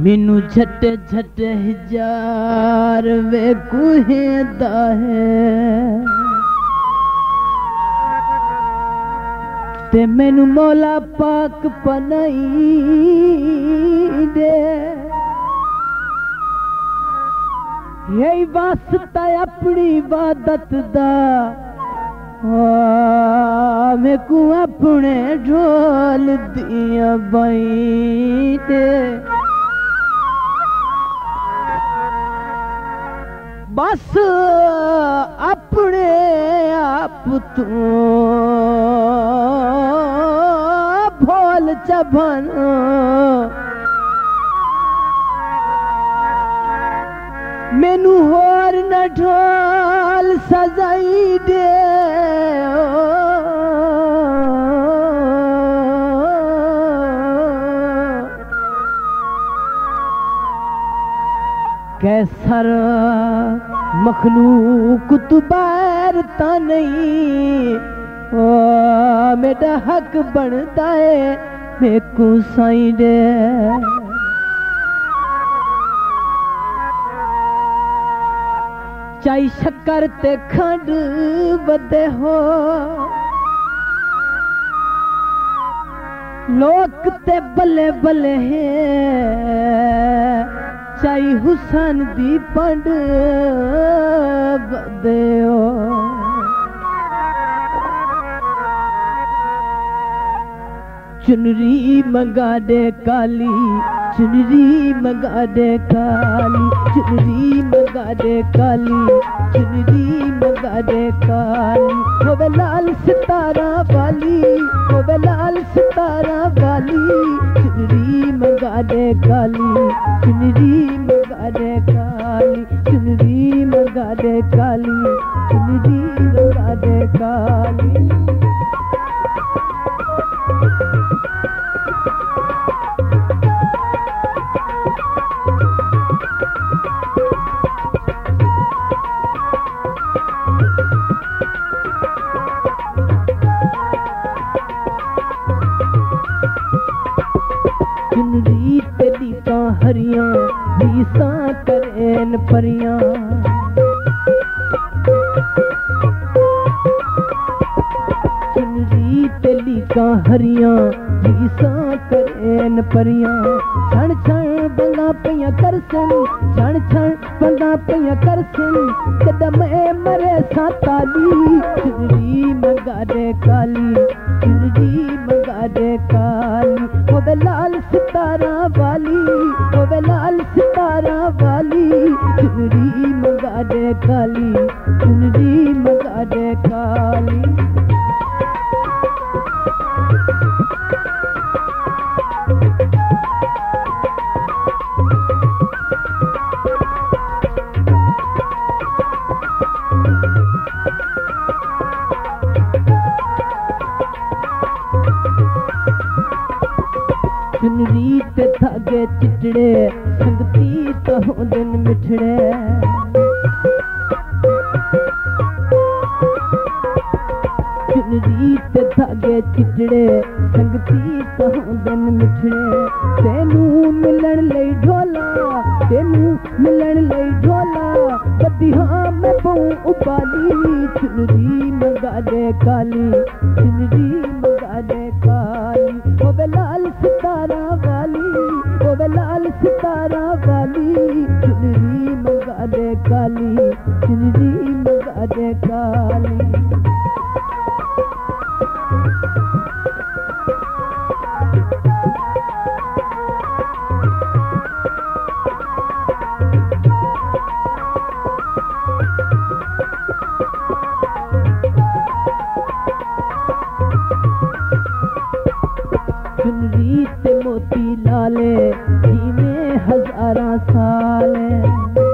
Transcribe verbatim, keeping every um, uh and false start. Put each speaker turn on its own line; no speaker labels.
मैनू झट झट हजार वे कुहेंदा है ते मैनू मौला पाक पनाई दे यही वास्ता अपनी इबादत दा मैं को अपने ढोल दिया बाई दे बस अपने आप तू भोल चबन मैनू होर न ढोल सजाई दे कैसर मखलूक तू बैर ता नहीं ओ मेरा हक बनता है मैं को साई दे चाई शक्कर ते खंड बदे हो लोक ते बल्ले बल्ले है चाई हुसन दी पंड बदे हो चुनरी मंगा दे काली चुनरी मंगा दे काली चुनरी मंगा दे काली चुनरी मंगा दे काली होवे लाल सितारा वाली होवे लाल सितारा वाली चुनरी मंगा दे काली चुनरी मंगा दे काली चुनरी मंगा दे काली चुनरी मंगा दे काली चुनरी तेरी का हरियां बीसा करेन परियां चुनरी तेरी का हरियां बीसा करेन परियां छण छण बंगा पिया करसन छण छण बंगा पिया करसन कदम ए मरे सा ताली चुनरी मंगा दे काली चुनरी मंगा दे काली होवे लाल सितारा वाली होवे लाल सितारा वाली चुनरी मंगा दे काली चुनरी मंगा दे काली चुनरी ते धागे चिटड़े संगती तो दिन मिठड़े चुनरी ते धागे चिटड़े संगती तो दिन मिठड़े तेनू मिलन लई ढोला तेनू मिलन लई ढोला बदिहां मैं पाऊं उबाली चुनरी मंगा दे काली चुनरी मंगा दे काली होवे लाल सितारा वाली होवे लाल सितारा वाली चुनरी मंगा दे काली चुनरी मंगा दे काली चुनरी ते मोती लाले जी में हजारा साल